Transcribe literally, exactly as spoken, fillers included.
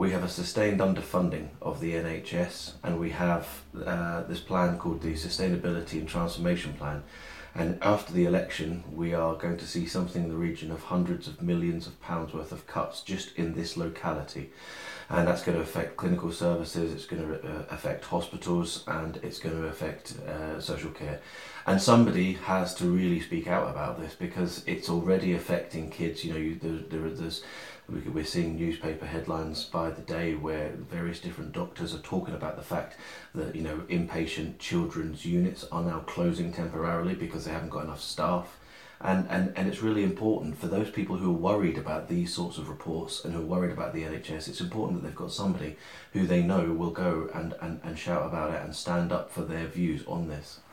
we have a sustained underfunding of the N H S, and we have uh, this plan called the Sustainability and Transformation Plan. And after the election, we are going to see something in the region of hundreds of millions of pounds worth of cuts just in this locality. And that's going to affect clinical services, it's going to uh, affect hospitals, and it's going to affect uh, social care. And somebody has to really speak out about this, because it's already affecting kids. You know, you, there, there, there's we're seeing newspaper headlines by the day where various different doctors are talking about the fact that, you know, inpatient children's units are now closing temporarily because they haven't got enough staff. And, and, and it's really important for those people who are worried about these sorts of reports and who are worried about the N H S. It's important that they've got somebody who they know will go and, and, and shout about it and stand up for their views on this.